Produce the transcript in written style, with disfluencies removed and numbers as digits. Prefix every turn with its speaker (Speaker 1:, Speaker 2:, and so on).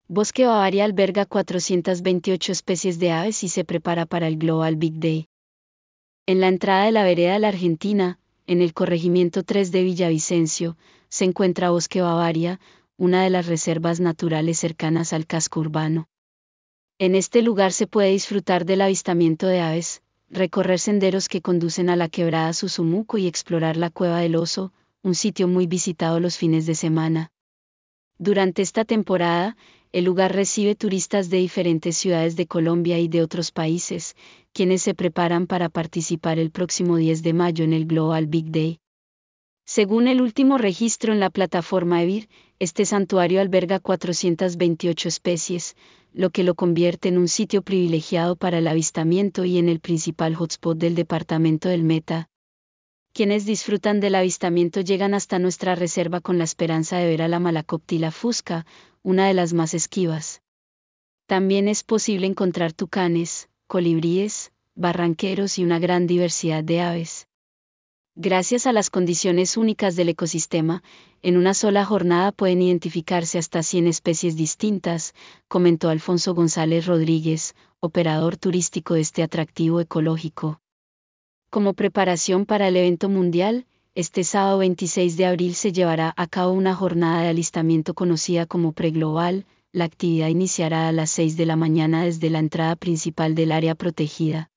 Speaker 1: Bosque Bavaria alberga 428 especies de aves y se prepara para el Global Big Day. En la entrada de la vereda La Argentina, en el corregimiento 3 de Villavicencio, se encuentra Bosque Bavaria, una de las reservas naturales cercanas al casco urbano. En este lugar se puede disfrutar del avistamiento de aves, recorrer senderos que conducen a la quebrada Susumuco y explorar la Cueva del Oso, un sitio muy visitado los fines de semana. Durante esta temporada, el lugar recibe turistas de diferentes ciudades de Colombia y de otros países, quienes se preparan para participar el próximo 10 de mayo en el Global Big Day. Según el último registro en la plataforma EBIR, este santuario alberga 428 especies, lo que lo convierte en un sitio privilegiado para el avistamiento y en el principal hotspot del departamento del Meta. Quienes disfrutan del avistamiento llegan hasta nuestra reserva con la esperanza de ver a la Malacoptila fusca, una de las más esquivas. También es posible encontrar tucanes, colibríes, barranqueros y una gran diversidad de aves. Gracias a las condiciones únicas del ecosistema, en una sola jornada pueden identificarse hasta 100 especies distintas, comentó Alfonso González Rodríguez, operador turístico de este atractivo ecológico. Como preparación para el evento mundial, este sábado 26 de abril se llevará a cabo una jornada de alistamiento conocida como Preglobal. La actividad iniciará a las 6 de la mañana desde la entrada principal del área protegida.